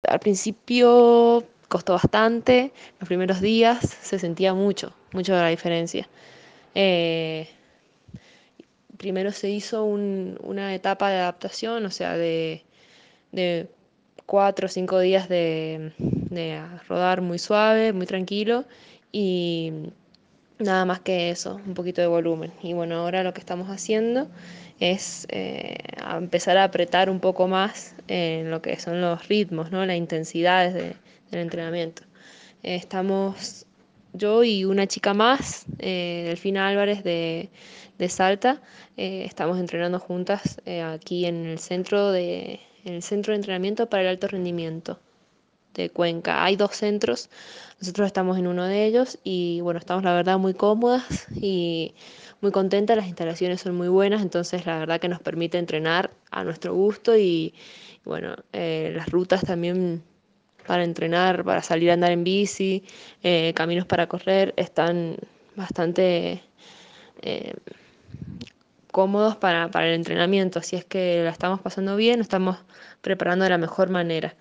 Al principio costó bastante, los primeros días se sentía mucho la diferencia. Eh, Primero se hizo una etapa de adaptación, o sea, de 4 o 5 días de rodar muy suave, muy tranquilo y nada más que eso, un poquito de volumen. Y bueno, ahora lo que estamos haciendo es empezar a apretar un poco más en lo que son los ritmos, ¿no? Las intensidades del entrenamiento. Estamos yo y una chica más, Delfina Álvarez de Salta, estamos entrenando juntas aquí en el centro de entrenamiento para el alto rendimiento de Cuenca. Hay 2 centros, nosotros estamos en uno de ellos y bueno, estamos la verdad muy cómodas y muy contentas, las instalaciones son muy buenas, entonces la verdad que nos permite entrenar a nuestro gusto y bueno, las rutas también para entrenar, para salir a andar en bici, caminos para correr, están bastante eh, cómodos para el entrenamiento, así es que la estamos pasando bien, nos estamos preparando de la mejor manera.